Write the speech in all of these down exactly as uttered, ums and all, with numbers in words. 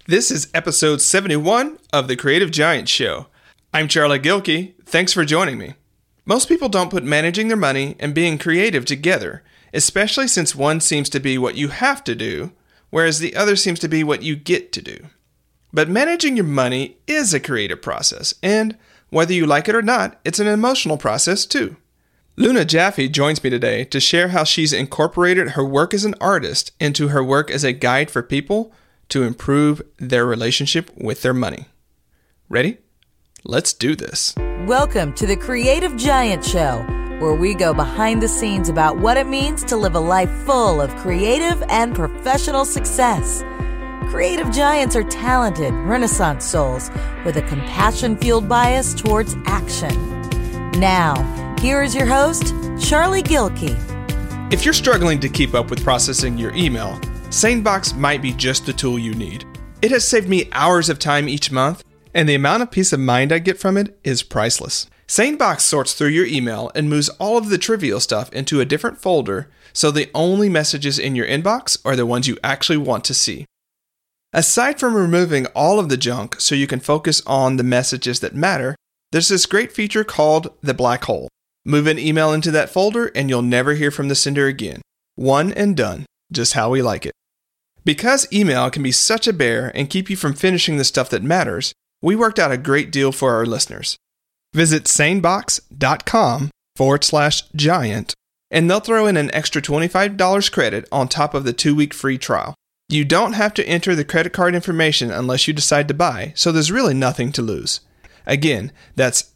This is episode seventy-one of The Creative Giant Show. I'm Charlie Gilkey. Thanks for joining me. Most people don't put managing their money and being creative together, especially since one seems to be what you have to do, whereas the other seems to be what you get to do. But managing your money is a creative process, and whether you like it or not, it's an emotional process too. Luna Jaffe joins me today to share how she's incorporated her work as an artist into her work as a guide for people to improve their relationship with their money. Ready? Let's do this. Welcome to the Creative Giant Show, where we go behind the scenes about what it means to live a life full of creative and professional success. Creative giants are talented, Renaissance souls with a compassion-fueled bias towards action. Now, here is your host, Charlie Gilkey. If you're struggling to keep up with processing your email, SaneBox might be just the tool you need. It has saved me hours of time each month, and the amount of peace of mind I get from it is priceless. SaneBox sorts through your email and moves all of the trivial stuff into a different folder, so the only messages in your inbox are the ones you actually want to see. Aside from removing all of the junk so you can focus on the messages that matter, there's this great feature called the black hole. Move an email into that folder and you'll never hear from the sender again. One and done, just how we like it. Because email can be such a bear and keep you from finishing the stuff that matters, we worked out a great deal for our listeners. Visit sanebox.com forward slash giant, and they'll throw in an extra twenty-five dollars credit on top of the two-week free trial. You don't have to enter the credit card information unless you decide to buy, so there's really nothing to lose. Again, that's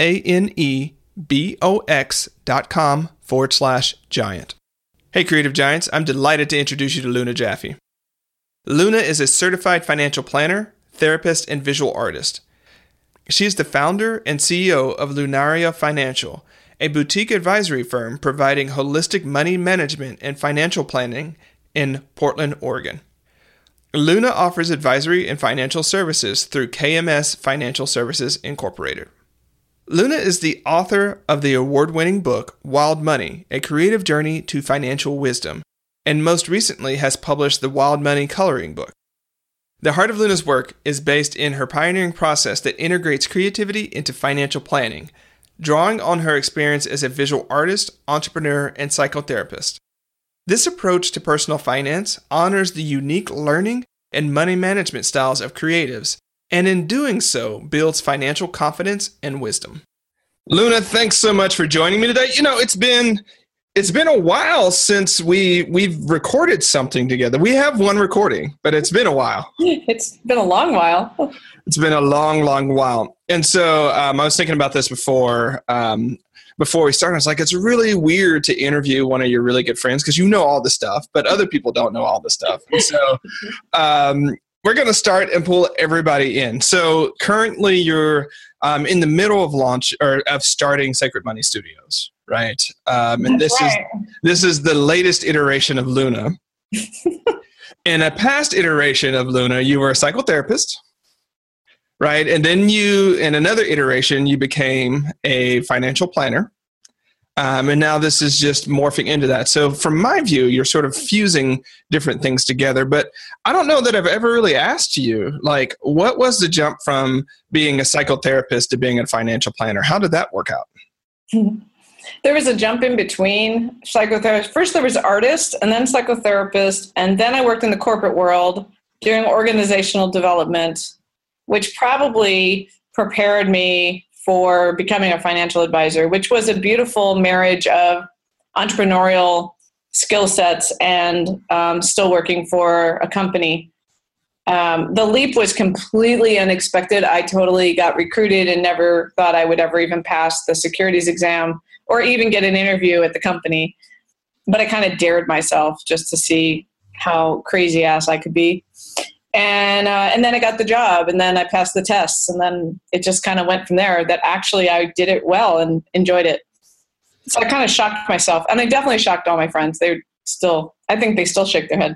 S-A-N-E-B-O-X dot com forward slash giant. Hey, Creative Giants, I'm delighted to introduce you to Luna Jaffe. Luna is a certified financial planner, therapist, and visual artist. She is the founder and C E O of Lunaria Financial, a boutique advisory firm providing holistic money management and financial planning in Portland, Oregon. Luna offers advisory and financial services through K M S Financial Services Incorporated. Luna is the author of the award-winning book Wild Money, A Creative Journey to Financial Wisdom, and most recently has published the Wild Money Coloring Book. The heart of Luna's work is based in her pioneering process that integrates creativity into financial planning, drawing on her experience as a visual artist, entrepreneur, and psychotherapist. This approach to personal finance honors the unique learning and money management styles of creatives, and in doing so, builds financial confidence and wisdom. Luna, thanks so much for joining me today. You know, it's been it's been a while since we we've recorded something together. We have one recording, but it's been a while. It's been a long while. It's been a long, long while. And so um, I was thinking about this before um, before we started. I was like, it's really weird to interview one of your really good friends because you know all the stuff, but other people don't know all the stuff. And so um, we're going to start and pull everybody in. So currently you're um, in the middle of launch or of starting Sacred Money Studios, right? Um, and this right. is this is the latest iteration of Luna. In a past iteration of Luna, you were a psychotherapist, right? And then you, in another iteration, you became a financial planner. Um, and now this is just morphing into that. So from my view, you're sort of fusing different things together. But I don't know that I've ever really asked you, like, what was the jump from being a psychotherapist to being a financial planner? How did that work out? There was a jump in between psychotherapist. First there was artist and then psychotherapist. And then I worked in the corporate world doing organizational development, which probably prepared me for becoming a financial advisor, which was a beautiful marriage of entrepreneurial skill sets and um, still working for a company. Um, the leap was completely unexpected. I totally got recruited and never thought I would ever even pass the securities exam or even get an interview at the company. But I kind of dared myself just to see how crazy ass I could be. And uh, and then I got the job, and then I passed the tests, and then it just kind of went from there that actually I did it well and enjoyed it. So I kind of shocked myself, and I definitely shocked all my friends. They still, I think they still shake their head.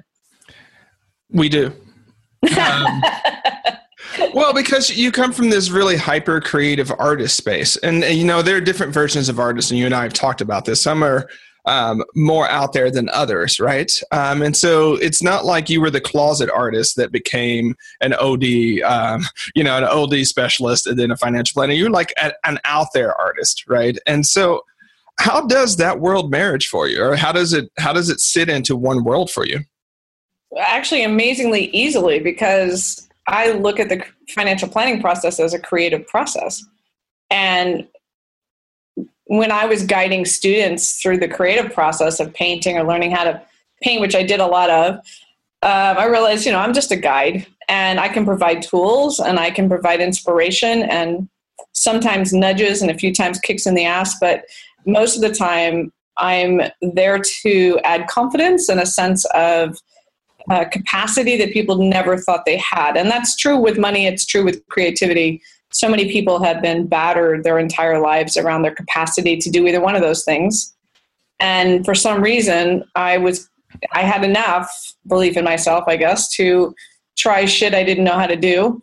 We do. Um, well, because you come from this really hyper creative artist space, and you know there are different versions of artists, and you and I have talked about this. Some are um, more out there than others, right? Um, and so it's not like you were the closet artist that became an O D, um, you know, an O D specialist and then a financial planner. You're like a, an out there artist, right? And so how does that world marriage for you, or how does it how does it sit into one world for you? Actually, amazingly easily, because I look at the financial planning process as a creative process. And when I was guiding students through the creative process of painting or learning how to paint, which I did a lot of, um, I realized, you know, I'm just a guide, and I can provide tools, and I can provide inspiration, and sometimes nudges, and a few times kicks in the ass. But most of the time, I'm there to add confidence and a sense of uh, capacity that people never thought they had. And that's true with money. It's true with creativity. So many people have been battered their entire lives around their capacity to do either one of those things. And for some reason, I was, I had enough belief in myself, I guess, to try shit I didn't know how to do,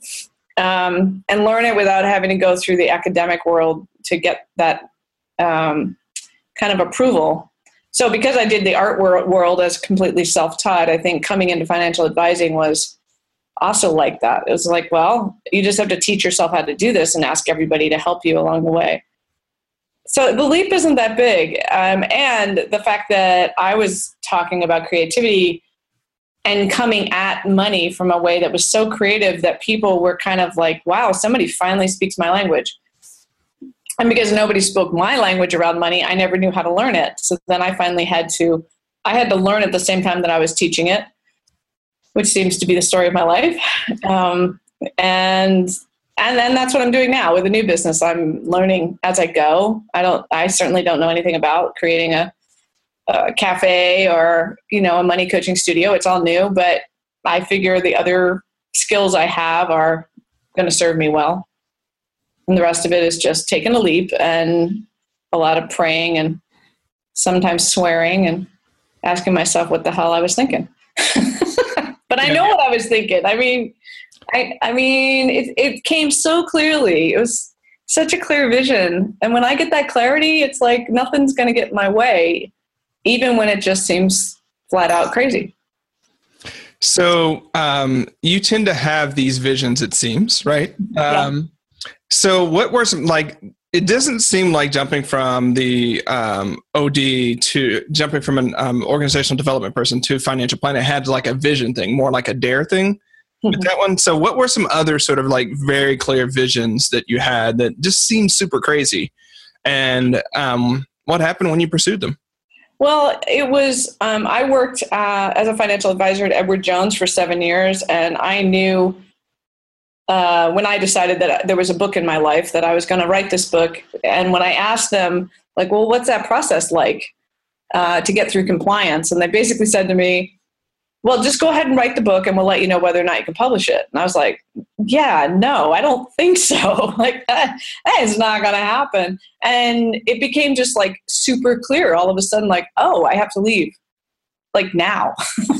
um, and learn it without having to go through the academic world to get that um, kind of approval. So because I did the art wor- world as completely self-taught, I think coming into financial advising was also like that. It was like, well, you just have to teach yourself how to do this and ask everybody to help you along the way. So the leap isn't that big. Um, and the fact that I was talking about creativity and coming at money from a way that was so creative that people were kind of like, wow, somebody finally speaks my language. And because nobody spoke my language around money, I never knew how to learn it. So then I finally had to, I had to learn at the same time that I was teaching it, which seems to be the story of my life. Um, and and then that's what I'm doing now with a new business. I'm learning as I go. I don't, I certainly don't know anything about creating a, a cafe or, you know, a money coaching studio. It's all new, but I figure the other skills I have are going to serve me well. And the rest of it is just taking a leap and a lot of praying and sometimes swearing and asking myself what the hell I was thinking. But I know what I was thinking. I mean, I, I mean, it, it came so clearly. It was such a clear vision. And when I get that clarity, it's like nothing's going to get in my way, even when it just seems flat out crazy. So um, you tend to have these visions, it seems, right? Um, yeah. So what were some, like, it doesn't seem like jumping from the um, O D to jumping from an um, organizational development person to financial planner had like a vision thing, more like a dare thing mm-hmm. with that one. So what were some other sort of like very clear visions that you had that just seemed super crazy? And um, what happened when you pursued them? Well, it was, um, I worked uh, as a financial advisor at Edward Jones for seven years, and I knew Uh, when I decided that there was a book in my life that I was going to write this book. And when I asked them, like, well, what's that process like uh, to get through compliance? And they basically said to me, well, just go ahead and write the book and we'll let you know whether or not you can publish it. And I was like, yeah, no, I don't think so. Like that, that is not going to happen. And it became just like super clear all of a sudden, like, oh, I have to leave like now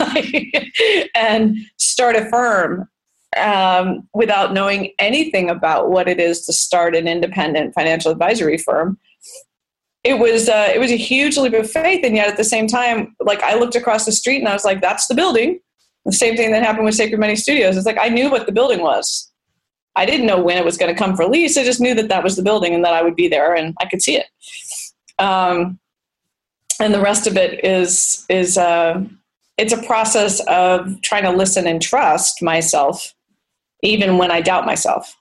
and start a firm. Um, without knowing anything about what it is to start an independent financial advisory firm. It was uh, it was a huge leap of faith, and yet at the same time, like I looked across the street and I was like, that's the building. The same thing that happened with Sacred Money Studios. It's like I knew what the building was. I didn't know when it was going to come for lease. I just knew that that was the building and that I would be there and I could see it. Um, and the rest of it is is uh, it's a process of trying to listen and trust myself, even when I doubt myself.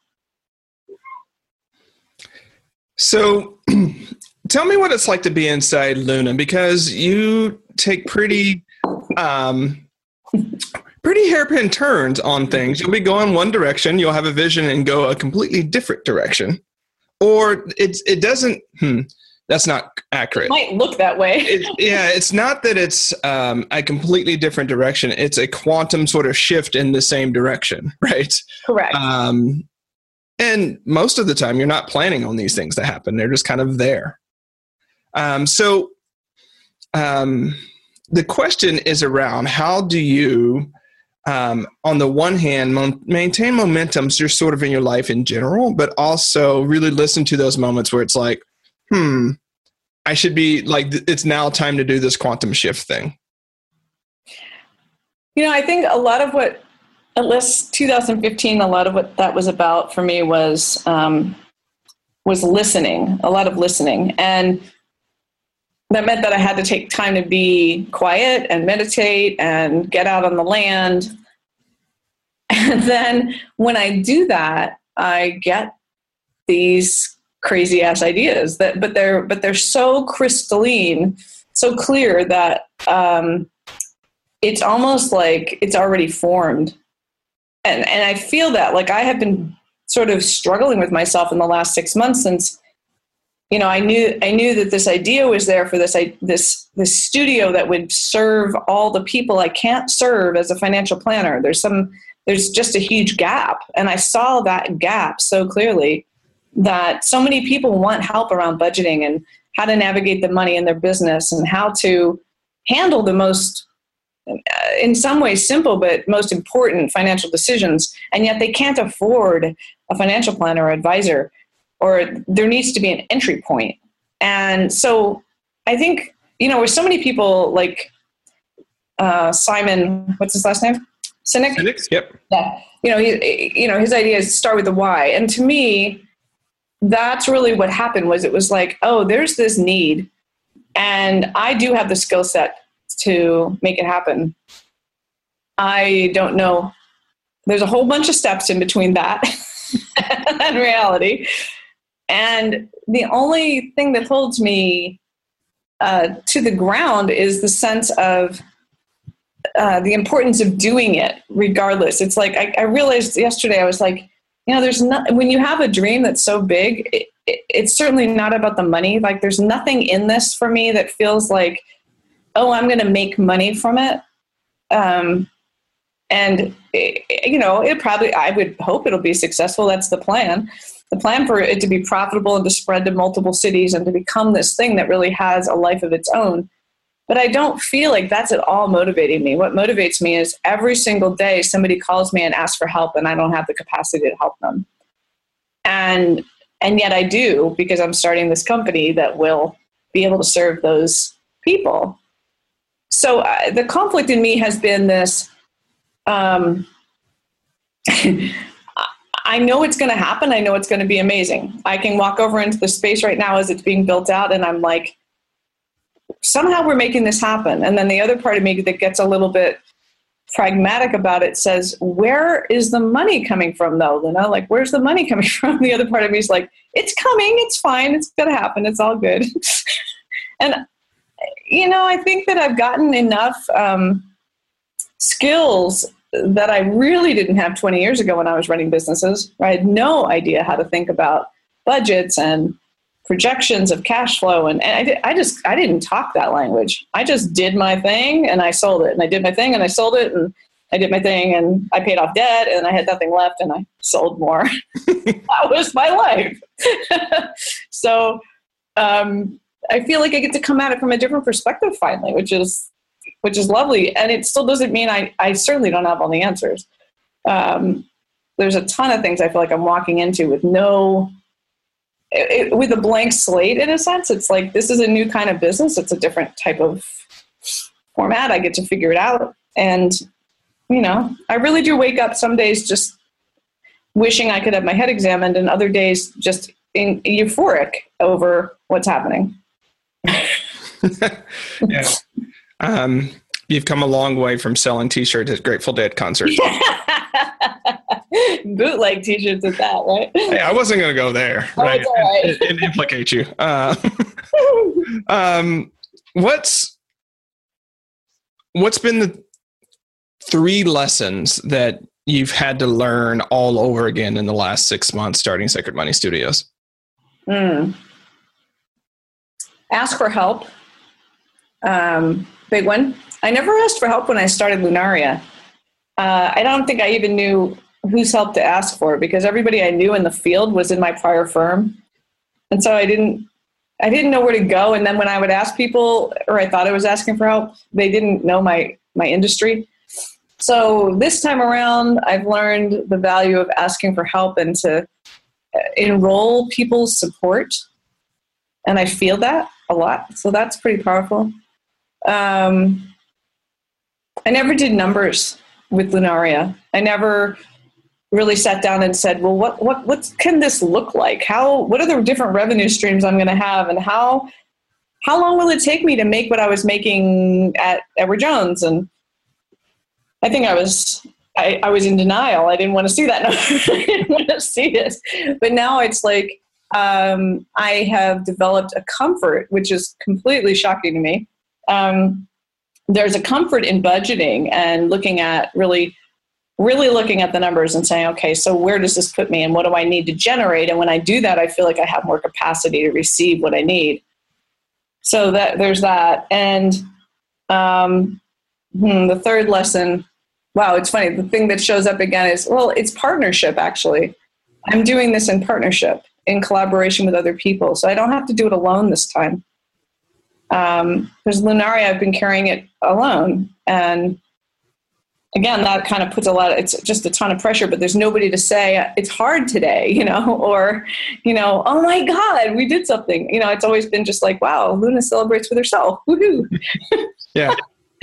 So tell me what it's like to be inside Luna, because you take pretty, um, pretty hairpin turns on things. You'll be going one direction, you'll have a vision and go a completely different direction. Or it's, it doesn't, hmm, that's not accurate. It might look that way. it, yeah, it's not that it's um, a completely different direction. It's a quantum sort of shift in the same direction, right? Correct. Um, and most of the time, you're not planning on these things to happen. They're just kind of there. Um, so um, the question is around how do you, um, on the one hand, mo- maintain momentum so you're sort of in your life in general, but also really listen to those moments where it's like, hmm, I should be like, it's now time to do this quantum shift thing? You know, I think a lot of what, at least two thousand fifteen, a lot of what that was about for me was um, was listening, a lot of listening. And that meant that I had to take time to be quiet and meditate and get out on the land. And then when I do that, I get these crazy ass ideas that, but they're, but they're so crystalline, so clear that um, it's almost like it's already formed. And and I feel that, like, I have been sort of struggling with myself in the last six months since, you know, I knew I knew that this idea was there for this I, this this studio that would serve all the people I can't serve as a financial planner. There's some there's just a huge gap, and I saw that gap so clearly that so many people want help around budgeting and how to navigate the money in their business and how to handle the most, in some ways simple, but most important financial decisions. And yet they can't afford a financial planner or advisor, or there needs to be an entry point. And so I think, you know, with so many people like uh, Simon, what's his last name? Sinek? Sinek, yep. Yeah. You know, he, you know, his idea is start with the why. And to me, that's really what happened. Was it was like, oh, there's this need, and I do have the skill set to make it happen. I don't know. There's a whole bunch of steps in between that and reality. And the only thing that holds me uh, to the ground is the sense of uh, the importance of doing it regardless. It's like, I, I realized yesterday, I was like, you know, there's not, when you have a dream that's so big, it, it, it's certainly not about the money. Like, there's nothing in this for me that feels like, oh, I'm going to make money from it. Um, and, it, you know, it probably, I would hope it'll be successful. That's the plan. The plan for it to be profitable and to spread to multiple cities and to become this thing that really has a life of its own. But I don't feel like that's at all motivating me. What motivates me is every single day somebody calls me and asks for help, and I don't have the capacity to help them. And, and yet I do, because I'm starting this company that will be able to serve those people. So uh, the conflict in me has been this, um, I know it's going to happen. I know it's going to be amazing. I can walk over into the space right now as it's being built out, and I'm like, somehow we're making this happen. And then the other part of me that gets a little bit pragmatic about it says, where is the money coming from though? You know, like, where's the money coming from? The other part of me is like, it's coming, it's fine, it's going to happen, it's all good. And, you know, I think that I've gotten enough um, skills that I really didn't have twenty years ago when I was running businesses. I had no idea how to think about budgets and projections of cash flow. And, and I, did, I just, I didn't talk that language. I just did my thing and I sold it, and I did my thing and I sold it, and I did my thing and I paid off debt and I had nothing left and I sold more. That was my life. So um, I feel like I get to come at it from a different perspective finally, which is, which is lovely. And it still doesn't mean I, I certainly don't have all the answers. Um, there's a ton of things I feel like I'm walking into with no, It, with a blank slate, in a sense. It's like, this is a new kind of business. It's a different type of format. I get to figure it out. And, you know, I really do wake up some days just wishing I could have my head examined, and other days just in, euphoric over what's happening. Yeah. Um, you've come a long way from selling T-shirts at Grateful Dead concerts. Bootleg T-shirts at that, right? Hey, I wasn't going to go there. Oh, right? it's all right. It, it implicates you. Uh, um, what's what's been the three lessons that you've had to learn all over again in the last six months starting Sacred Money Studios? Mm. Ask for help. Um, big one. I never asked for help when I started Lunaria. Uh, I don't think I even knew whose help to ask for, because everybody I knew in the field was in my prior firm. And so I didn't, I didn't know where to go. And then when I would ask people, or I thought I was asking for help, they didn't know my, my industry. So this time around, I've learned the value of asking for help and to enroll people's support. And I feel that a lot. So that's pretty powerful. Um, I never did numbers with Lunaria. I never really sat down and said, well, what, what, what can this look like? How, what are the different revenue streams I'm going to have, and how, how long will it take me to make what I was making at Edward Jones? And I think I was, I, I was in denial. I didn't want to see that. I didn't want to see it. But now it's like, um, I have developed a comfort, which is completely shocking to me. Um, there's a comfort in budgeting and looking at really, really looking at the numbers and saying, okay, so where does this put me and what do I need to generate? And when I do that, I feel like I have more capacity to receive what I need. So that there's that. And um, hmm, the third lesson, wow, it's funny. The thing that shows up again is, well, it's partnership, actually. I'm doing this in partnership, in collaboration with other people. So I don't have to do it alone this time. Um, because Lunaria, I've been carrying it alone. And again, that kind of puts a lot of, it's just a ton of pressure, but there's nobody to say it's hard today, you know, or, you know, oh my God, we did something. You know, it's always been just like, wow, Luna celebrates with herself. Woohoo. Yeah.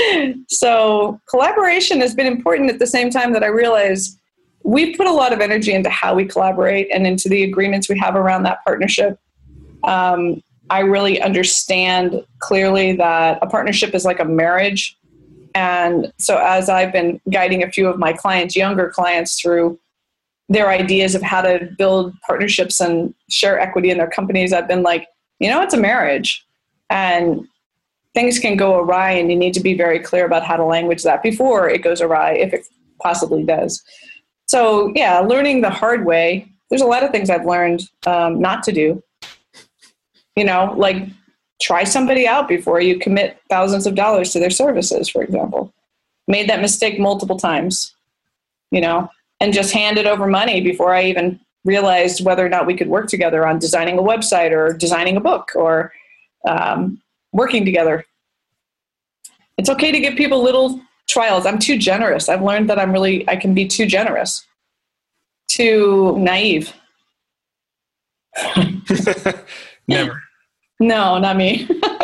So collaboration has been important at the same time that I realize we put a lot of energy into how we collaborate and into the agreements we have around that partnership. Um, I really understand clearly that a partnership is like a marriage. And so as I've been guiding a few of my clients, younger clients, through their ideas of how to build partnerships and share equity in their companies, I've been like, you know, it's a marriage and things can go awry, and you need to be very clear about how to language that before it goes awry, if it possibly does. So yeah, learning the hard way. There's a lot of things I've learned um, not to do. You know, like try somebody out before you commit thousands of dollars to their services, for example. Made that mistake multiple times, you know, and just handed over money before I even realized whether or not we could work together on designing a website or designing a book or um, working together. It's okay to give people little trials. I'm too generous. I've learned that I'm really, I can be too generous, too naive. Never. No, not me.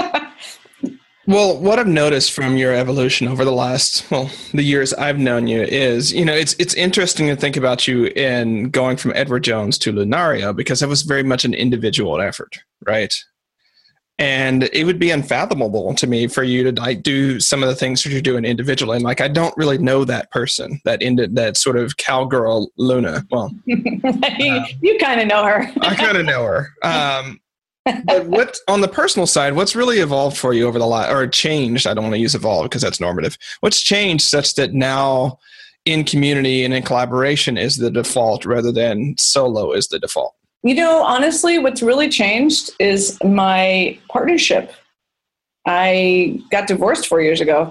Well, what I've noticed from your evolution over the last, well, the years I've known you is, you know, it's it's interesting to think about you in going from Edward Jones to Lunaria, because it was very much an individual effort, right? And it would be unfathomable to me for you to like do some of the things that you're doing individually. And like, I don't really know that person, that into that sort of cowgirl Luna. Well, you, uh, you kind of know her. I kind of know her. Um, but what on the personal side, what's really evolved for you over the last, or changed? I don't want to use evolved because that's normative. What's changed such that now in community and in collaboration is the default rather than solo is the default? You know, honestly, what's really changed is my partnership. I got divorced four years ago,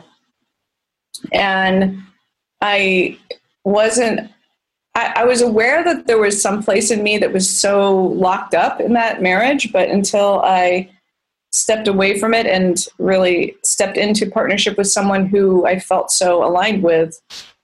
and I wasn't, I, I was aware that there was some place in me that was so locked up in that marriage, but until I stepped away from it and really stepped into partnership with someone who I felt so aligned with,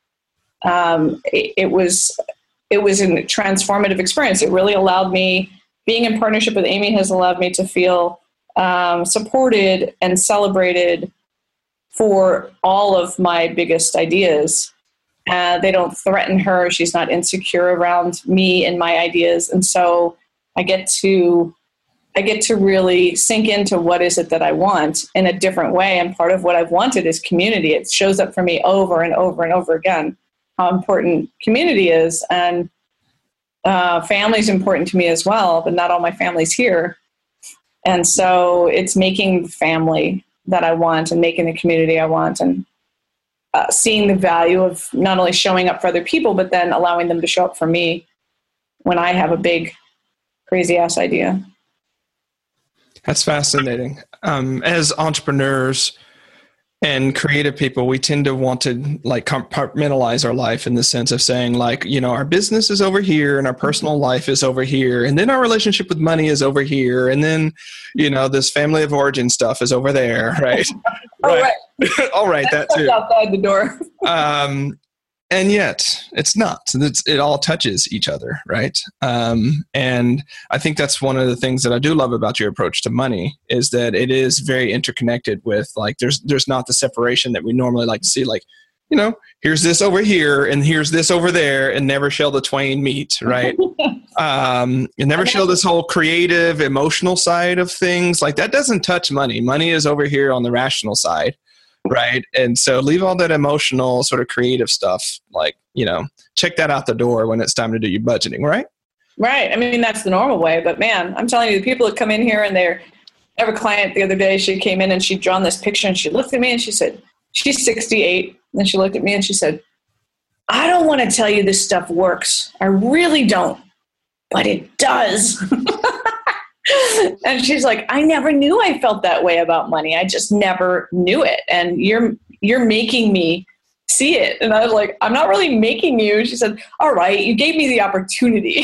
um, it, it was... It was a transformative experience. It really allowed me, being in partnership with Amy has allowed me to feel um, supported and celebrated for all of my biggest ideas. Uh, they don't threaten her. She's not insecure around me and my ideas. And so I get to, I get to really sink into what is it that I want in a different way. And part of what I've wanted is community. It shows up for me over and over and over again. How important community is, and uh, family is important to me as well, but not all my family's here. And so it's making the family that I want and making the community I want, and uh, seeing the value of not only showing up for other people, but then allowing them to show up for me when I have a big, crazy ass idea. That's fascinating. Um, as entrepreneurs and creative people, we tend to want to like compartmentalize our life in the sense of saying like, you know, our business is over here and our personal life is over here. And then our relationship with money is over here. And then, you know, this family of origin stuff is over there. Right. All right. All right. That too. Outside the door. um, and yet it's not. It's, it all touches each other, right? Um, and I think that's one of the things that I do love about your approach to money is that it is very interconnected with, like, there's there's not the separation that we normally like to see, like, you know, here's this over here and here's this over there, and never shall the twain meet, right? um, and never shall this whole creative, emotional side of things, like that doesn't touch money. Money is over here on the rational side, right? And so leave all that emotional sort of creative stuff, like, you know, check that out the door when it's time to do your budgeting, right? Right. I mean, that's the normal way, but man, I'm telling you, the people that come in here and they're, I have a client the other day, she came in and she'd drawn this picture and she looked at me and she said, she's sixty-eight. And she looked at me and she said, I don't want to tell you this stuff works. I really don't, but it does. And she's like, I never knew I felt that way about money. I just never knew it. And you're, you're making me see it. And I was like, I'm not really making you. She said, all right, you gave me the opportunity.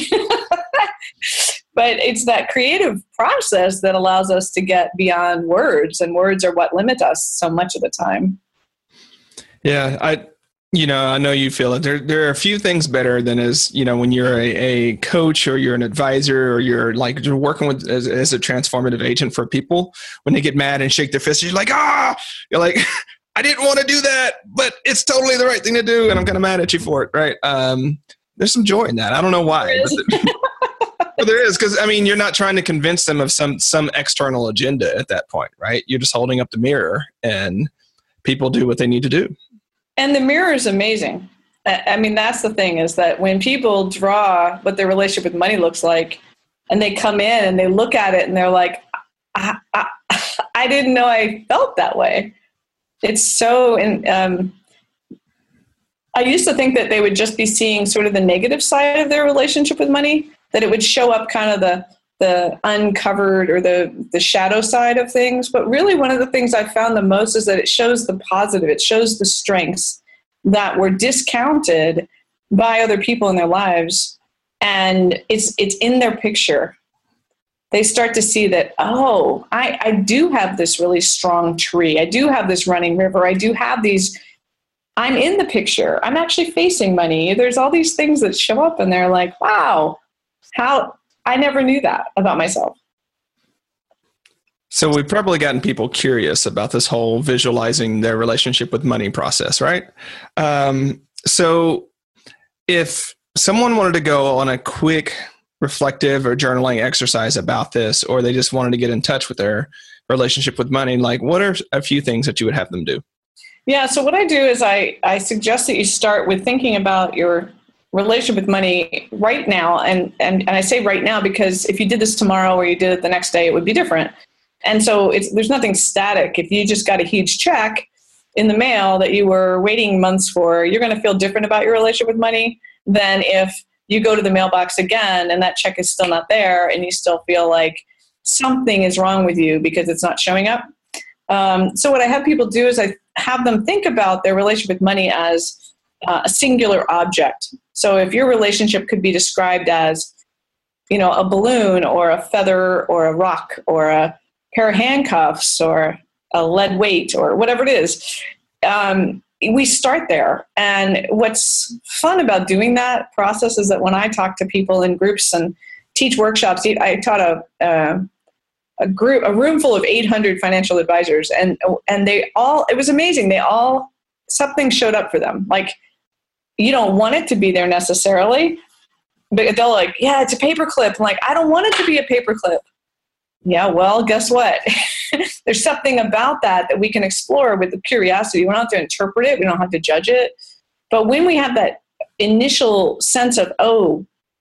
But it's that creative process that allows us to get beyond words, and words are what limit us so much of the time. Yeah, I, you know, I know you feel it. There, there are a few things better than as, you know, when you're a, a coach or you're an advisor or you're like you're working with as, as a transformative agent for people. When they get mad and shake their fists, you're like, ah, you're like, I didn't want to do that, but it's totally the right thing to do, and I'm kind of mad at you for it, right? Um, there's some joy in that. I don't know why, but there, but there is, because I mean, you're not trying to convince them of some some external agenda at that point, right? You're just holding up the mirror, and people do what they need to do. And the mirror is amazing. I mean, that's the thing, is that when people draw what their relationship with money looks like, and they come in and they look at it and they're like, I, I, I didn't know I felt that way. It's so, and um, I used to think that they would just be seeing sort of the negative side of their relationship with money, that it would show up kind of the the uncovered or the, the shadow side of things. But really, one of the things I found the most is that it shows the positive. It shows the strengths that were discounted by other people in their lives. And it's it's in their picture. They start to see that, oh, I, I do have this really strong tree. I do have this running river. I do have these, I'm in the picture. I'm actually facing money. There's all these things that show up and they're like, wow, how, I never knew that about myself. So we've probably gotten people curious about this whole visualizing their relationship with money process, right? Um, so if someone wanted to go on a quick reflective or journaling exercise about this, or they just wanted to get in touch with their relationship with money, like what are a few things that you would have them do? Yeah, so what I do is I, I suggest that you start with thinking about your relationship with money right now. And, and, and I say right now because if you did this tomorrow or you did it the next day, it would be different. And so it's, there's nothing static. If you just got a huge check in the mail that you were waiting months for, you're going to feel different about your relationship with money than if you go to the mailbox again and that check is still not there and you still feel like something is wrong with you because it's not showing up. Um, so what I have people do is I have them think about their relationship with money as uh, a singular object. So if your relationship could be described as, you know, a balloon or a feather or a rock or a pair of handcuffs or a lead weight or whatever it is, um, we start there. And what's fun about doing that process is that when I talk to people in groups and teach workshops, I taught a, uh, a group, a room full of eight hundred financial advisors, and and they all, it was amazing. They all, something showed up for them. Like, you don't want it to be there necessarily, but they're like, yeah, it's a paperclip. I'm like, I don't want it to be a paperclip. Yeah, well, guess what? There's something about that that we can explore with the curiosity. We don't have to interpret it. We don't have to judge it. But when we have that initial sense of, oh,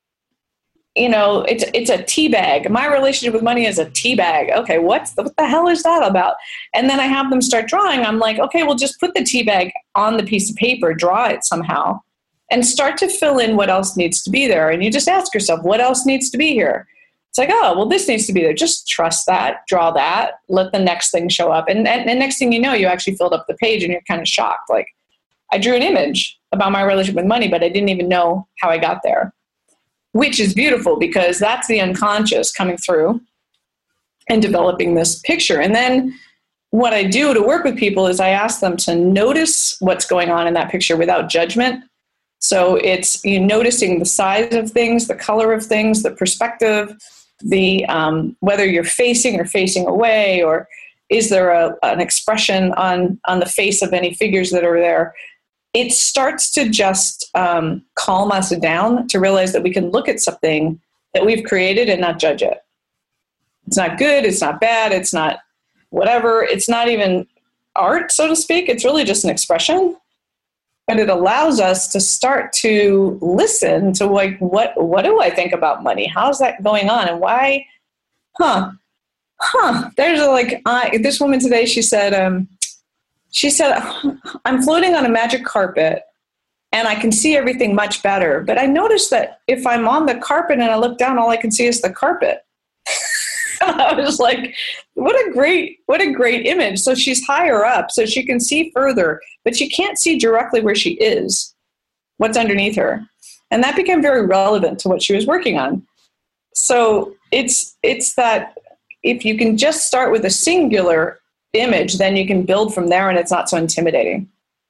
you know, it's it's a tea bag. My relationship with money is a tea bag. Okay, what's the, what the hell is that about? And then I have them start drawing. I'm like, okay, well, just put the tea bag on the piece of paper, draw it somehow, and start to fill in what else needs to be there. And you just ask yourself, what else needs to be here? It's like, oh, well, this needs to be there. Just trust that, draw that, let the next thing show up. And, and the next thing you know, you actually filled up the page and you're kind of shocked. Like, I drew an image about my relationship with money, but I didn't even know how I got there. Which is beautiful because that's the unconscious coming through and developing this picture. And then what I do to work with people is I ask them to notice what's going on in that picture without judgment So it's you noticing the size of things, the color of things, the perspective, the um, whether you're facing or facing away, or is there a, an expression on, on the face of any figures that are there. It starts to just um, calm us down to realize that we can look at something that we've created and not judge it. It's not good, it's not bad, it's not whatever, it's not even art, so to speak. It's really just an expression. And it allows us to start to listen to like, what, what do I think about money? How's that going on? And why, huh, huh. There's a, like, I, this woman today, she said, um, she said, I'm floating on a magic carpet and I can see everything much better. But I noticed that if I'm on the carpet and I look down, all I can see is the carpet. I was like, what a great, what a great image. So she's higher up, so she can see further, but she can't see directly where she is, what's underneath her. And that became very relevant to what she was working on. So it's, it's that if you can just start with a singular image, then you can build from there and it's not so intimidating.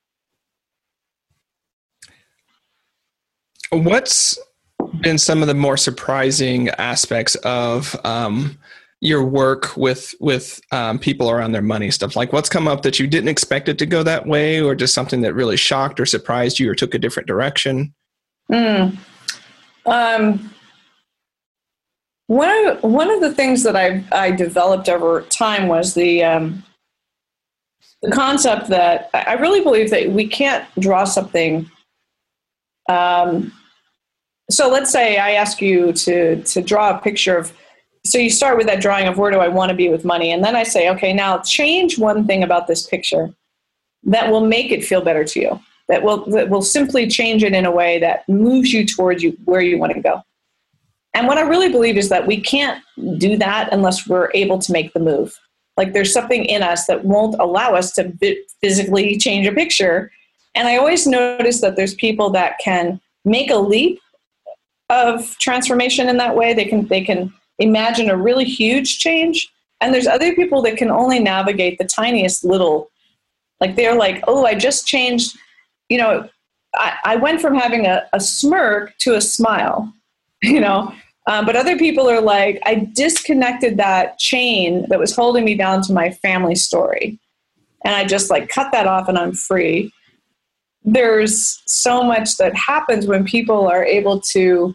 What's been some of the more surprising aspects of um, your work with with um, people around their money stuff? Like what's come up that you didn't expect it to go that way, or just something that really shocked or surprised you or took a different direction? Mm. Um, one of one of the things that I I developed over time was the um, the concept that I really believe that we can't draw something. Um, so let's say I ask you to, to draw a picture of, so you start with that drawing of where do I want to be with money? And then I say, okay, now change one thing about this picture that will make it feel better to you. That will, that will simply change it in a way that moves you towards you where you want to go. And what I really believe is that we can't do that unless we're able to make the move. Like there's something in us that won't allow us to physically change a picture. And I always notice that there's people that can make a leap of transformation in that way. They can they can imagine a really huge change. And there's other people that can only navigate the tiniest little, like they're like, oh, I just changed, you know, I, I went from having a, a smirk to a smile, you know. Um, but other people are like, I disconnected that chain that was holding me down to my family story. And I just like cut that off and I'm free. There's so much that happens when people are able to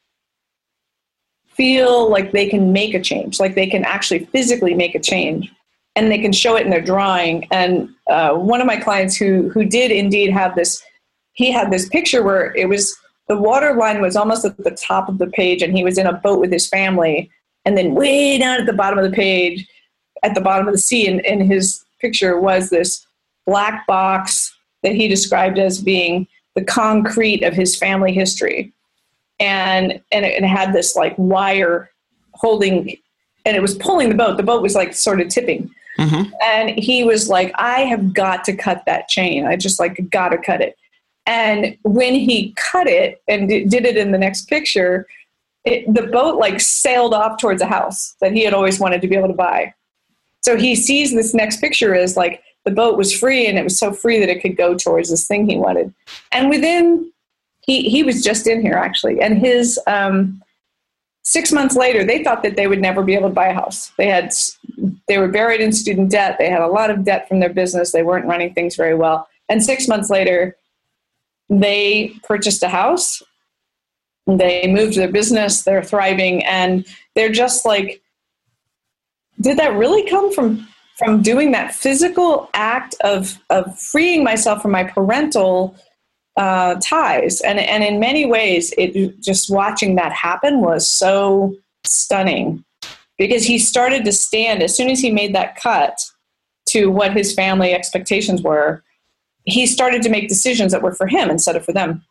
feel like they can make a change, like they can actually physically make a change, and they can show it in their drawing. And uh, one of my clients who who did indeed have this, he had this picture where it was, the water line was almost at the top of the page and he was in a boat with his family, and then way down at the bottom of the page, at the bottom of the sea, in, in his picture was this black box that he described as being the concrete of his family history. And and it, it had this like wire holding, and it was pulling the boat. The boat was like sort of tipping. Mm-hmm. And he was like, I have got to cut that chain. I just like got to cut it. And when he cut it and d- did it in the next picture, it, the boat like sailed off towards a house that he had always wanted to be able to buy. So he sees this next picture as like, the boat was free, and it was so free that it could go towards this thing he wanted. And within, he he was just in here actually, and his um, six months later, they thought that they would never be able to buy a house. They had they were buried in student debt. They had a lot of debt from their business. They weren't running things very well. And six months later, they purchased a house. They moved their business. They're thriving, and they're just like, did that really come from? From doing that physical act of of freeing myself from my parental uh, ties. And, and in many ways, it just watching that happen was so stunning, because he started to stand, as soon as he made that cut to what his family expectations were, he started to make decisions that were for him instead of for them.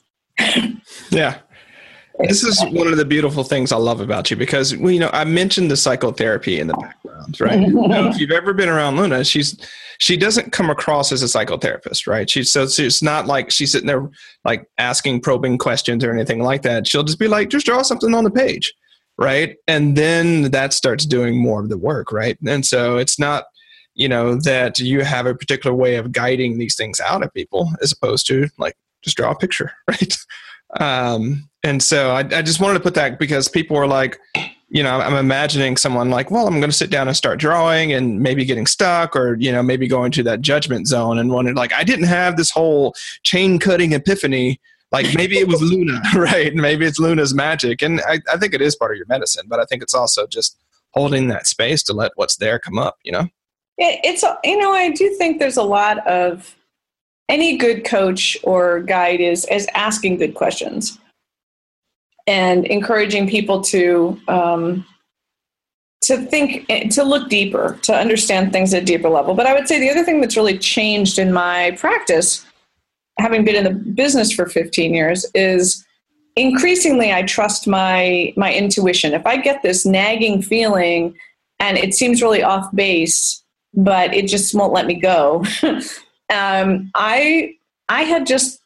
Yeah. This is one of the beautiful things I love about you, because, well, you know, I mentioned the psychotherapy in the background, right? You know, if you've ever been around Luna, she's she doesn't come across as a psychotherapist, right? She's so it's not like she's sitting there like asking probing questions or anything like that. She'll just be like, just draw something on the page, right? And then that starts doing more of the work, right? And so it's not, you know, that you have a particular way of guiding these things out of people, as opposed to like just draw a picture, right? Um, and so I, I just wanted to put that because people were like, you know, I'm imagining someone like, well, I'm going to sit down and start drawing and maybe getting stuck or, you know, maybe going to that judgment zone and wondering like, I didn't have this whole chain cutting epiphany. Like maybe it was Luna, right? Maybe it's Luna's magic. And I, I think it is part of your medicine, but I think it's also just holding that space to let what's there come up, you know? It, it's, you know, I do think there's a lot of, any good coach or guide is, is asking good questions and encouraging people to, um, to think, to look deeper, to understand things at a deeper level. But I would say the other thing that's really changed in my practice, having been in the business for fifteen years, is increasingly I trust my my intuition. If I get this nagging feeling and it seems really off base, but it just won't let me go, um, I I had just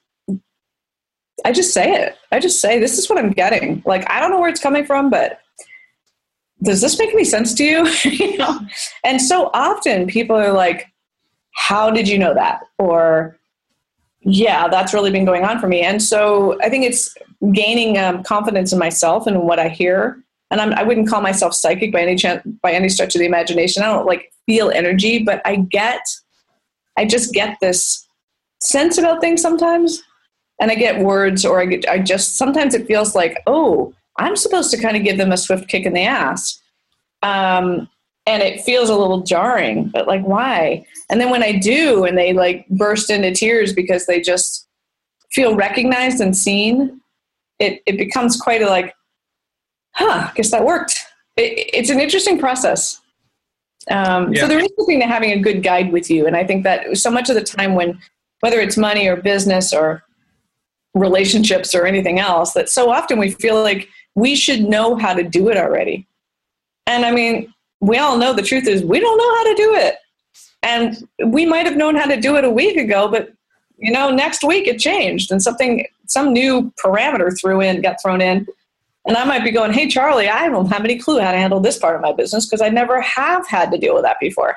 I just say it. I just say, this is what I'm getting. Like, I don't know where it's coming from, but does this make any sense to you? You know? And so often people are like, how did you know that? Or, yeah, that's really been going on for me. And so I think it's gaining um, confidence in myself and what I hear. And I'm, I wouldn't call myself psychic by any chance, by any stretch of the imagination. I don't like feel energy, but I get, I just get this sense about things sometimes. And I get words, or I get, I just, sometimes it feels like, oh, I'm supposed to kind of give them a swift kick in the ass. Um, and it feels a little jarring, but like, why? And then when I do, and they like burst into tears because they just feel recognized and seen, it, it becomes quite a like, huh, I guess that worked. It, it's an interesting process. Um, yeah. So there is something to having a good guide with you. And I think that so much of the time when, whether it's money or business or relationships or anything else, that so often we feel like we should know how to do it already. And I mean, we all know the truth is we don't know how to do it. And we might have known how to do it a week ago, but you know, next week it changed and something, some new parameter threw in, got thrown in. And I might be going, hey, Charlie, I don't have any clue how to handle this part of my business because I never have had to deal with that before.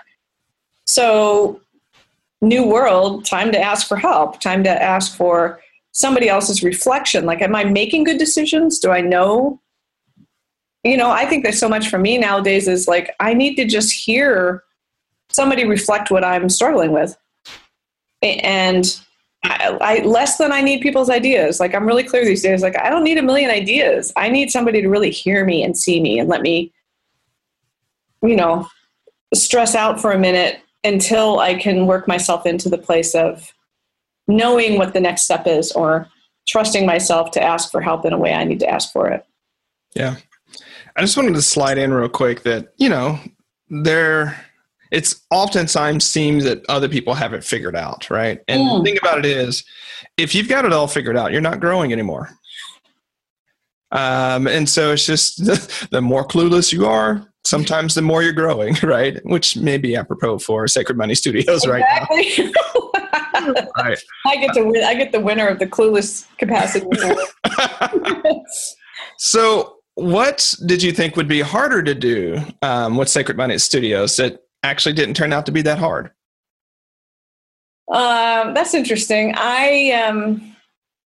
So new world, time to ask for help, time to ask for somebody else's reflection. Like, am I making good decisions? Do I know? You know, I think there's so much for me nowadays is like, I need to just hear somebody reflect what I'm struggling with. And I, I less than I need people's ideas. Like, I'm really clear these days. Like, I don't need a million ideas. I need somebody to really hear me and see me and let me, you know, stress out for a minute until I can work myself into the place of knowing what the next step is, or trusting myself to ask for help in a way I need to ask for it. Yeah. I just wanted to slide in real quick that, you know, there, it's oftentimes seems that other people have it figured out, right? And mm. the thing about it is, if you've got it all figured out, you're not growing anymore. Um, and so it's just the, the more clueless you are, sometimes the more you're growing, right? Which may be apropos for Sacred Money Studios exactly. right now. Right. I get to win. I get the winner of the clueless capacity. So what did you think would be harder to do um, with Sacred Money Studios that actually didn't turn out to be that hard? Um, that's interesting. I um,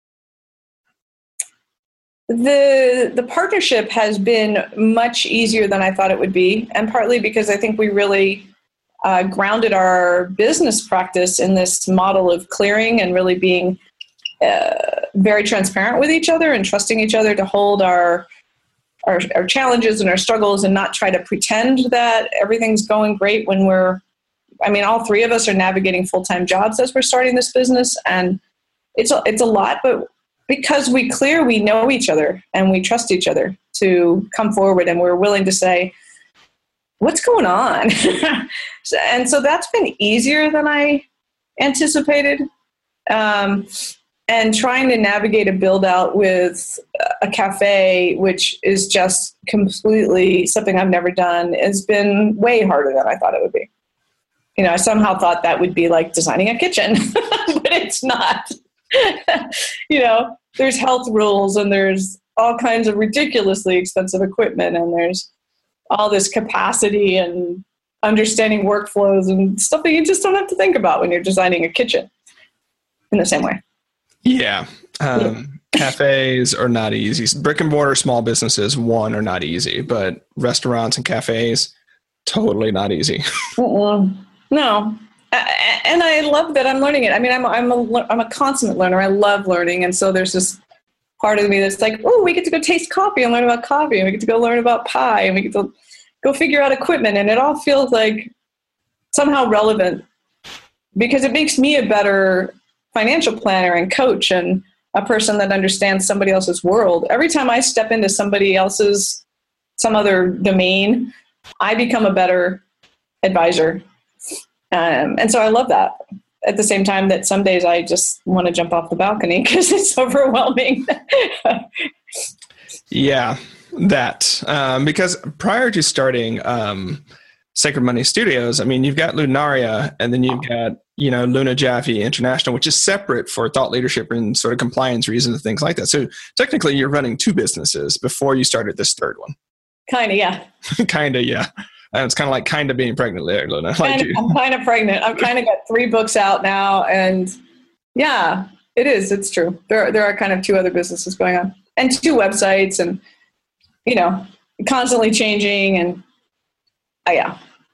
the the partnership has been much easier than I thought it would be, and partly because I think we really uh, grounded our business practice in this model of clearing and really being uh, very transparent with each other and trusting each other to hold our, our our challenges and our struggles and not try to pretend that everything's going great when we're, I mean, all three of us are navigating full-time jobs as we're starting this business, and it's a, it's a lot, but because we clear, we know each other and we trust each other to come forward, and we're willing to say, what's going on? And so that's been easier than I anticipated. Um, and trying to navigate a build out with a cafe, which is just completely something I've never done, has been way harder than I thought it would be. You know, I somehow thought that would be like designing a kitchen, but it's not. You know, there's health rules and there's all kinds of ridiculously expensive equipment, and there's all this capacity and understanding workflows and stuff that you just don't have to think about when you're designing a kitchen in the same way. Yeah. Um, cafes are not easy. Brick and mortar small businesses, one, are not easy, but restaurants and cafes, totally not easy. Mm-mm. No. And I love that I'm learning it. I mean, I'm, I'm, a, I'm a consummate learner. I love learning. And so there's this part of me that's like, oh, we get to go taste coffee and learn about coffee, and we get to go learn about pie, and we get to go figure out equipment. And it all feels like somehow relevant because it makes me a better financial planner and coach and a person that understands somebody else's world. Every time I step into somebody else's, some other domain, I become a better advisor. Um, and so I love that. At the same time that some days I just want to jump off the balcony because it's overwhelming. Yeah, that. Um, because prior to starting um, Sacred Money Studios, I mean, you've got Lunaria, and then you've got, you know, Luna Jaffe International, which is separate for thought leadership and sort of compliance reasons and things like that. So technically you're running two businesses before you started this third one. Kind of, yeah. kind of, yeah. And it's kind of like kind of being pregnant there, Luna. Like kind of, I'm kind of pregnant. I've kind of got three books out now. And yeah, it is. It's true. There, there are kind of two other businesses going on and two websites and, you know, constantly changing. And uh, yeah.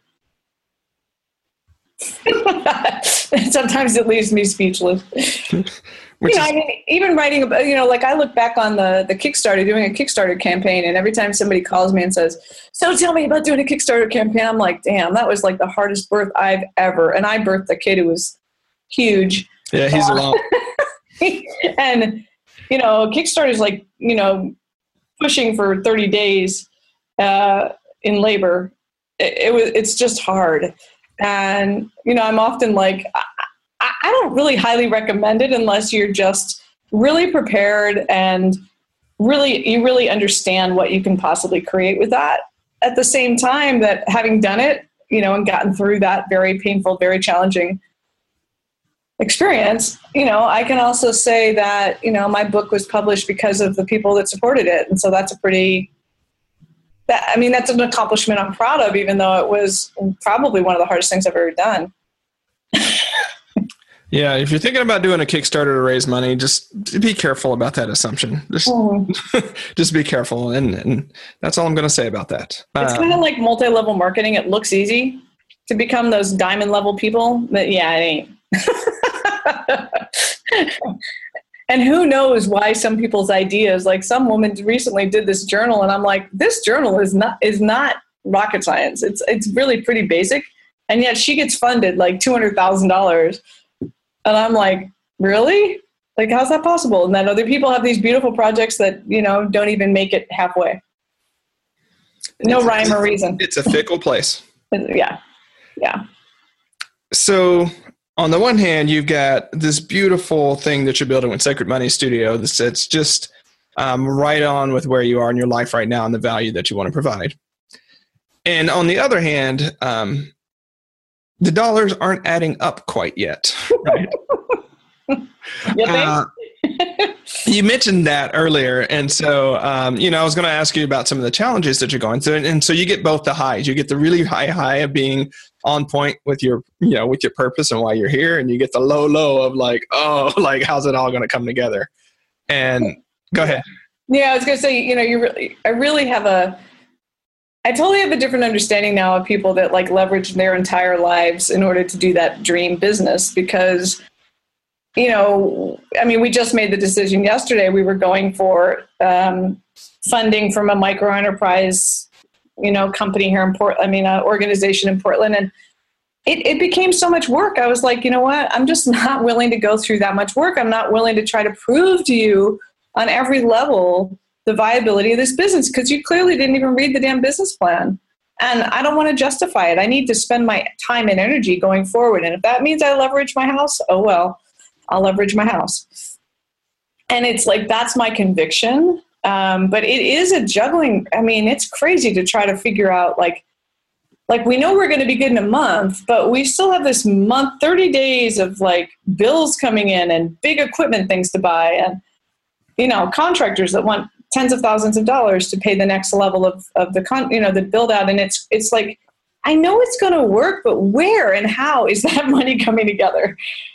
Sometimes it leaves me speechless. Which you know, is, I mean, even writing about, you know, like I look back on the, the Kickstarter, doing a Kickstarter campaign, and every time somebody calls me and says, so tell me about doing a Kickstarter campaign, I'm like, damn, that was like the hardest birth I've ever, and I birthed a kid who was huge. Yeah, he's uh, a lot. And, you know, Kickstarter is like, you know, pushing for thirty days uh, in labor. It, it was, it's just hard. And, you know, I'm often like, I, I don't really highly recommend it unless you're just really prepared and really, you really understand what you can possibly create with that. At the same time that having done it, you know, and gotten through that very painful, very challenging experience, you know, I can also say that, you know, my book was published because of the people that supported it. And so that's a pretty, that, I mean, that's an accomplishment I'm proud of, even though it was probably one of the hardest things I've ever done. Yeah, if you're thinking about doing a Kickstarter to raise money, just be careful about that assumption. Just, mm. just be careful, and, and that's all I'm going to say about that. It's um, kind of like multi-level marketing. It looks easy to become those diamond-level people, but yeah, it ain't. And who knows why some people's ideas, like some woman recently did this journal, and I'm like, this journal is not is not rocket science. It's it's really pretty basic, and yet she gets funded like two hundred thousand dollars. And I'm like, really? Like, how's that possible? And then other people have these beautiful projects that, you know, don't even make it halfway. No it's, rhyme or reason. It's a fickle place. Yeah. Yeah. So on the one hand, you've got this beautiful thing that you're building with Sacred Money Studio that's, that's just um, right on with where you are in your life right now and the value that you want to provide. And on the other hand, um, the dollars aren't adding up quite yet, right? uh, you mentioned that earlier. And so, um, you know, I was going to ask you about some of the challenges that you're going through. And, and so you get both the highs. You get the really high high of being on point with your, you know, with your purpose and why you're here. And you get the low low of like, oh, like, how's it all going to come together? And go ahead. Yeah, I was going to say, you know, you really, I really have a, I totally have a different understanding now of people that like leverage their entire lives in order to do that dream business because, you know, I mean, we just made the decision yesterday. We were going for um, funding from a micro enterprise, you know, company here in Portland, I mean, an organization in Portland. And it, it became so much work. I was like, you know what? I'm just not willing to go through that much work. I'm not willing to try to prove to you on every level the viability of this business, because you clearly didn't even read the damn business plan. And I don't want to justify it. I need to spend my time and energy going forward. And if that means I leverage my house, oh, well, I'll leverage my house. And it's like, that's my conviction. Um, but it is a juggling. I mean, it's crazy to try to figure out like, like we know we're going to be good in a month, but we still have this month, thirty days of like bills coming in and big equipment things to buy. And, you know, contractors that want tens of thousands of dollars to pay the next level of, of the con, you know, the build out. And it's, it's like, I know it's going to work, but where and how is that money coming together?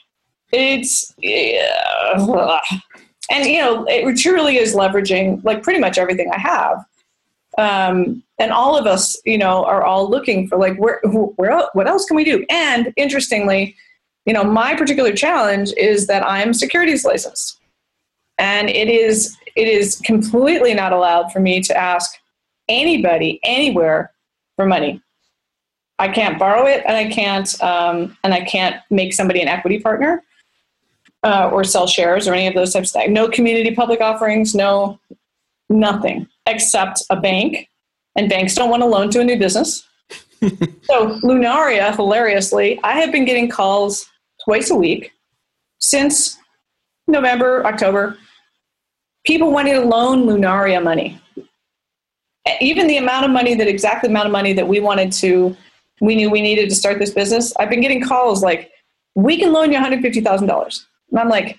It's, yeah. And, you know, it truly is leveraging like pretty much everything I have. Um, and all of us, you know, are all looking for like, where, where, what else can we do? And interestingly, you know, my particular challenge is that I'm securities licensed, and it is, it is completely not allowed for me to ask anybody anywhere for money. I can't borrow it, and I can't, um, and I can't make somebody an equity partner uh, or sell shares or any of those types of things. No community public offerings, no, nothing except a bank, and banks don't want to loan to a new business. So Lunaria, hilariously, I have been getting calls twice a week since November, October, people wanting to loan Lunaria money. Even the amount of money, that exact amount of money that we wanted to, we knew we needed to start this business. I've been getting calls like, we can loan you one hundred fifty thousand dollars. And I'm like,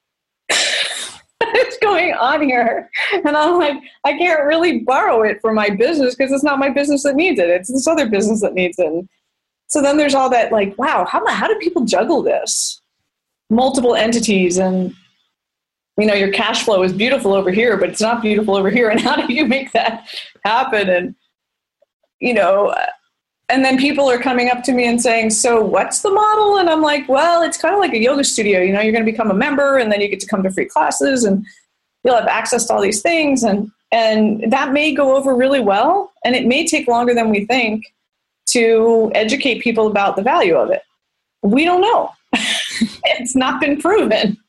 what's going on here? And I'm like, I can't really borrow it for my business because it's not my business that needs it. It's this other business that needs it. And so then there's all that like, wow, how, how do people juggle this? Multiple entities, and, you know, your cash flow is beautiful over here, but it's not beautiful over here. And how do you make that happen? And, you know, and then people are coming up to me and saying, so what's the model? And I'm like, well, it's kind of like a yoga studio. You know, you're going to become a member, and then you get to come to free classes, and you'll have access to all these things. And, and that may go over really well. And it may take longer than we think to educate people about the value of it. We don't know. It's not been proven.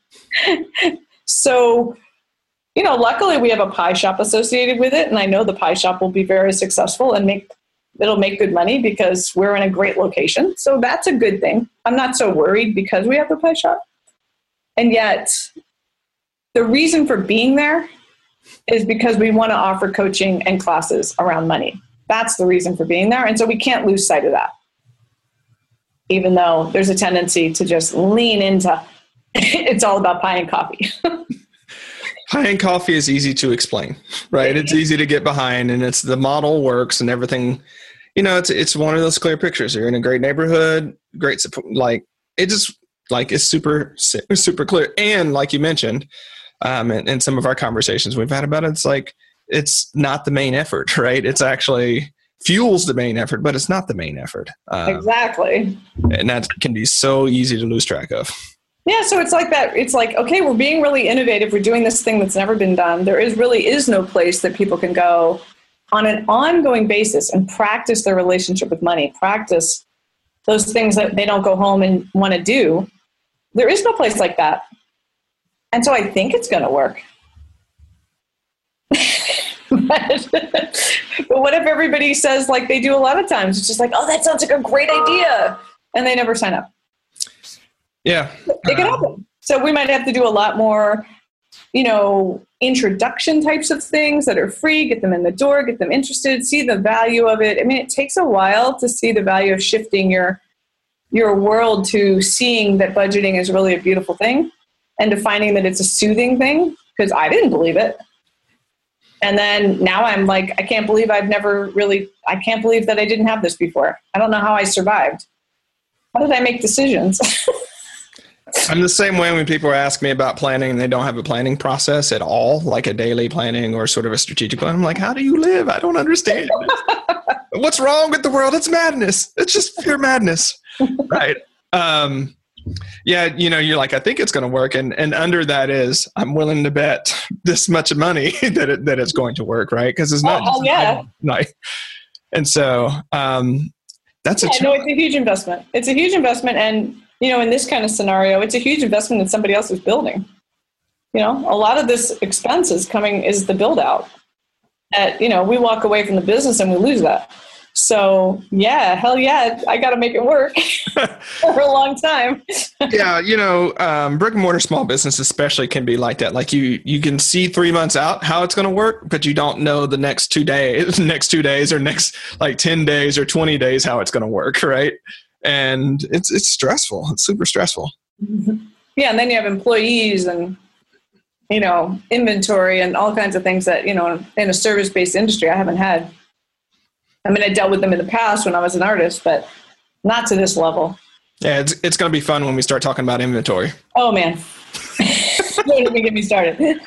So, you know, luckily we have a pie shop associated with it. And I know the pie shop will be very successful and make, it'll make good money because we're in a great location. So that's a good thing. I'm not so worried because we have the pie shop. And yet the reason for being there is because we want to offer coaching and classes around money. That's the reason for being there. And so we can't lose sight of that, even though there's a tendency to just lean into it's all about pie and coffee. Pie and coffee is easy to explain, right? It's easy to get behind, and it's the model works and everything. You know, it's it's one of those clear pictures. You're in a great neighborhood, great support. Like it just like it's super super clear. And like you mentioned, um, in, in some of our conversations we've had about it, it's like it's not the main effort, right? It's actually fuels the main effort, but it's not the main effort. Um, exactly. And that can be so easy to lose track of. Yeah, so it's like that. It's like, okay, we're being really innovative. We're doing this thing that's never been done. There is really is no place that people can go on an ongoing basis and practice their relationship with money, practice those things that they don't go home and want to do. There is no place like that. And so I think it's going to work. but, but what if everybody says like they do a lot of times? It's just like, oh, that sounds like a great idea. And they never sign up. Yeah. It can happen. So we might have to do a lot more, you know, introduction types of things that are free, get them in the door, get them interested, see the value of it. I mean, it takes a while to see the value of shifting your your world to seeing that budgeting is really a beautiful thing and to finding that it's a soothing thing, because I didn't believe it. And then now I'm like, I can't believe I've never really, I can't believe that I didn't have this before. I don't know how I survived. How did I make decisions? I'm the same way when people ask me about planning and they don't have a planning process at all, like a daily planning or sort of a strategic plan. I'm like, how do you live? I don't understand. What's wrong with the world? It's madness. It's just pure madness. Right. Um, yeah. You know, you're like, I think it's going to work. And, and under that is, I'm willing to bet this much money that it, that it's going to work. Right. Cause it's not, oh, oh yeah. Right. And so, um, that's yeah, a, no, it's a huge investment. It's a huge investment. And, you know, in this kind of scenario, it's a huge investment that somebody else is building. You know, a lot of this expense is coming, is the build out. At, you know, we walk away from the business and we lose that. So yeah, hell yeah, I got to make it work for a long time. Yeah. You know, um, brick and mortar small business especially can be like that. Like you, you can see three months out how it's going to work, but you don't know the next two days, next two days or next like ten days or twenty days, how it's going to work. Right. And it's, it's stressful. It's super stressful. Yeah. And then you have employees and, you know, inventory and all kinds of things that, you know, in a service-based industry, I haven't had. I mean, I dealt with them in the past when I was an artist, but not to this level. Yeah, it's it's going to be fun when we start talking about inventory. Oh, man. Don't even get me started.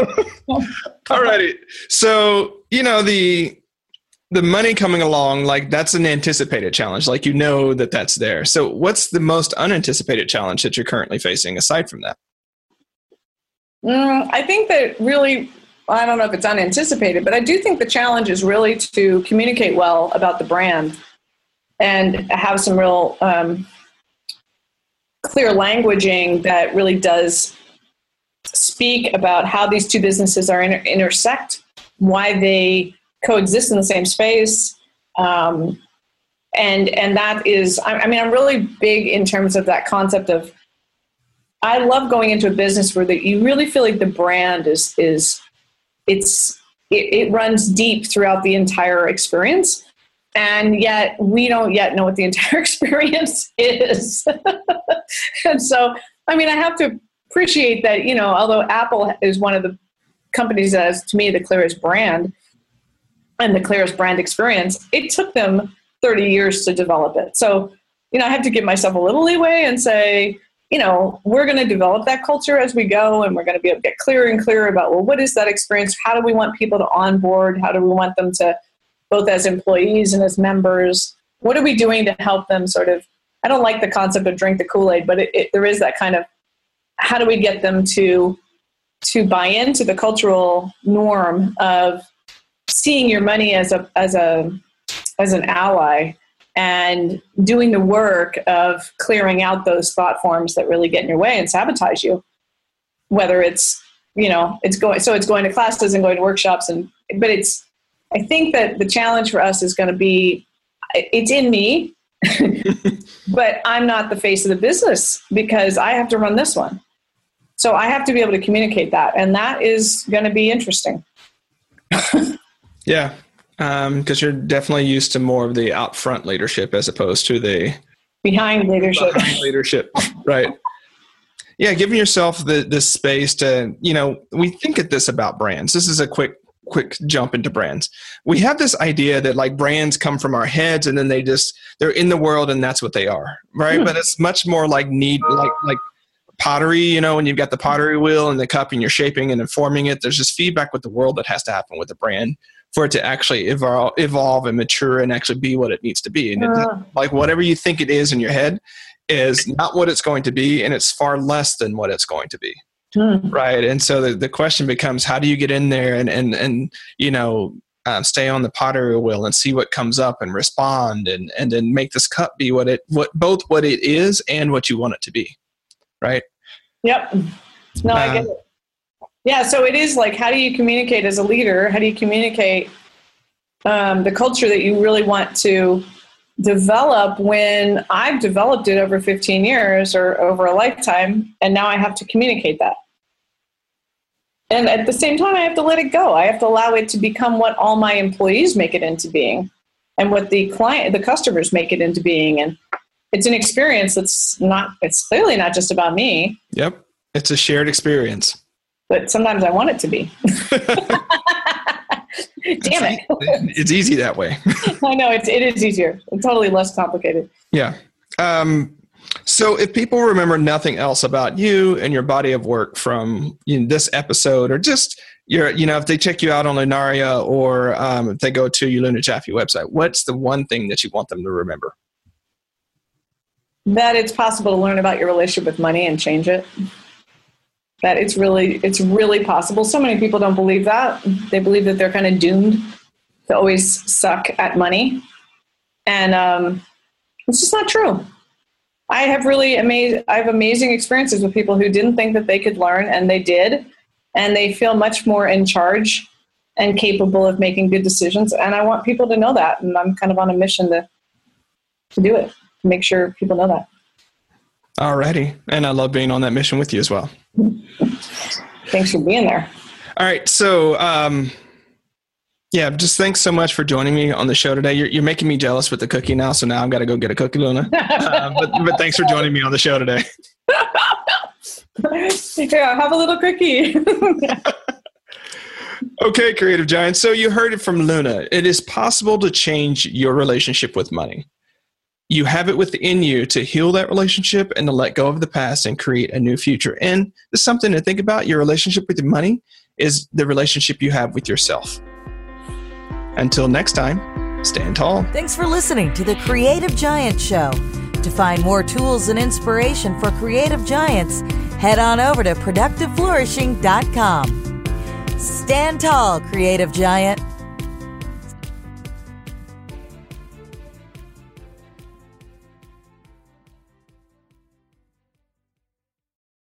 All righty. So, you know, the the money coming along, like that's an anticipated challenge. Like, you know that that's there. So what's the most unanticipated challenge that you're currently facing aside from that? Mm, I think that really, I don't know if it's unanticipated, but I do think the challenge is really to communicate well about the brand and have some real um, clear languaging that really does speak about how these two businesses are inter- intersect, why they coexist in the same space. Um, and and that is, I, I mean, I'm really big in terms of that concept of, I love going into a business where the, you really feel like the brand is, is it's it, it runs deep throughout the entire experience. And yet we don't yet know what the entire experience is. And so, I mean, I have to appreciate that, you know, although Apple is one of the companies that has, to me, the clearest brand and the clearest brand experience, it took them thirty years to develop it. So, you know, I have to give myself a little leeway and say, you know, we're going to develop that culture as we go, and we're going to be able to get clearer and clearer about, well, what is that experience? How do we want people to onboard? How do we want them to, both as employees and as members? What are we doing to help them sort of, I don't like the concept of drink the Kool-Aid, but it, it, there is that kind of, how do we get them to to buy into the cultural norm of seeing your money as a as a as an ally and doing the work of clearing out those thought forms that really get in your way and sabotage you, whether it's, you know, it's going, so it's going to classes and going to workshops, and, but it's, I think that the challenge for us is going to be, it's in me, but I'm not the face of the business because I have to run this one. So I have to be able to communicate that. And that is going to be interesting. Yeah. Um, because you're definitely used to more of the out front leadership as opposed to the behind leadership. Behind leadership. Right. Yeah. Giving yourself the, the space to, you know, we think at this about brands. This is a quick, quick jump into brands. We have this idea that like brands come from our heads and then they just, they're in the world and that's what they are. Right. Mm. But it's much more like need, like, like pottery, you know, when you've got the pottery wheel and the cup and you're shaping and informing it, there's just feedback with the world that has to happen with the brand for it to actually evolve, evolve and mature and actually be what it needs to be. And it, uh. like whatever you think it is in your head is not what it's going to be. And it's far less than what it's going to be. Mm. Right. And so the, the question becomes, how do you get in there and, and, and, you know, um, stay on the pottery wheel and see what comes up and respond and, and then make this cup be what it, what, both what it is and what you want it to be. Right. Yep. No, I get it. Yeah. So it is like, how do you communicate as a leader? How do you communicate um, the culture that you really want to develop when I've developed it over fifteen years or over a lifetime, and now I have to communicate that. And at the same time, I have to let it go. I have to allow it to become what all my employees make it into being and what the client, the customers make it into being. And it's an experience that's not, it's clearly not just about me. Yep. It's a shared experience. But sometimes I want it to be. Damn it. It's easy that way. I know, it's, it is easier. It's totally less complicated. Yeah. Um, so if people remember nothing else about you and your body of work from you know, this episode, or just your, you know, if they check you out on Lunaria or um, if they go to your Luna Jaffe website, what's the one thing that you want them to remember? That it's possible to learn about your relationship with money and change it. That it's really, it's really possible. So many people don't believe that. They believe that they're kind of doomed to always suck at money. And um, it's just not true. I have really amazing, I have amazing experiences with people who didn't think that they could learn, and they did. And they feel much more in charge and capable of making good decisions. And I want people to know that. And I'm kind of on a mission to, to do it, to make sure people know that. Alrighty. And I love being on that mission with you as well. Thanks for being there. All right. So, um, yeah, just thanks so much for joining me on the show today. You're, you're making me jealous with the cookie now. So now I've got to go get a cookie, Luna. Uh, but, but thanks for joining me on the show today. Yeah, have a little cookie. Okay, Creative Giants. So you heard it from Luna. It is possible to change your relationship with money. You have it within you to heal that relationship and to let go of the past and create a new future. And there's something to think about. Your relationship with your money is the relationship you have with yourself. Until next time, stand tall. Thanks for listening to the Creative Giant Show. To find more tools and inspiration for creative giants, head on over to productive flourishing dot com. Stand tall, creative giant.